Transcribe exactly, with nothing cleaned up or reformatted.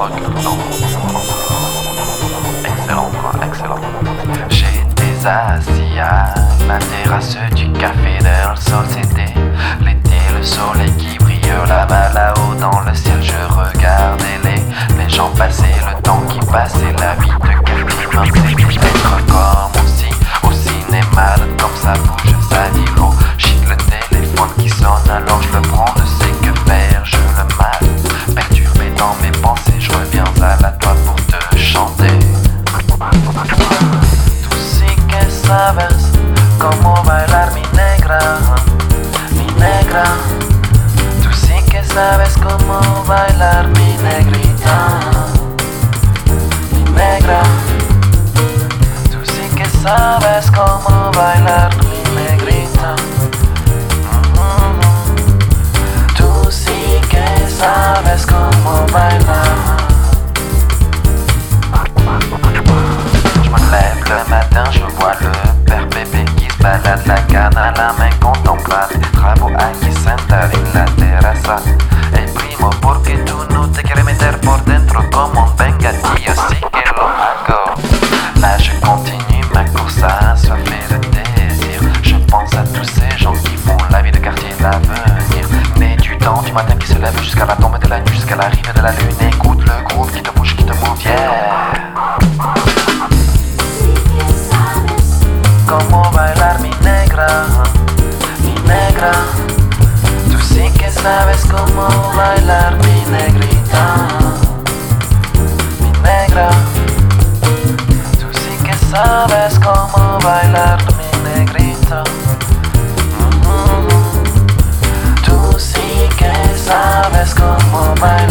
drogue. Non. Excellent, quoi, excellent. J'étais assis à la terrasse du café d'Earl Société. L'été, le soleil qui brille là-bas, là-haut dans le ciel. Je regardais les, les gens passer, le temps qui passait, la vie de quartier m'obsédait d'être comme aussi, au cinéma, comme ça bouge, ça dit l'eau. Shit, le téléphone qui sonne, alors je le prends, ne sais que faire, je le mal. Perturbé dans mes pensées, je reviens à la toi pour te chanter. Tú sí que sabes cómo bailar mi negra, mi negra. Tú sí que sabes cómo bailar mi negrita, mi negra. Tú sí que sabes cómo bailar mi negrita. Mm-hmm. Tú sí que sabes cómo bailar. Le matin, je vois le père bébé qui se balade, la canne à la main, contemplable des travaux aquí sentada en la terraza. El primo, porque tú no te quieres meter por dentro como un venga, tío, sí que lo hago. Là, je continue ma course à assoiffé de désir. Je pense à tous ces gens qui font la vie de quartier, l'avenir. Mais du temps du matin qui se lève jusqu'à la tombe de la nuit, jusqu'à l'arrivée de la lune. Écoute le groupe qui te bouge, qui te move, yeah. Cómo bailar mi negra, mi negra. Tú sí que sabes cómo bailar mi negrita, mi negra. Tú sí que sabes cómo bailar mi negrita. Mm-hmm. Tú sí que sabes cómo bailar.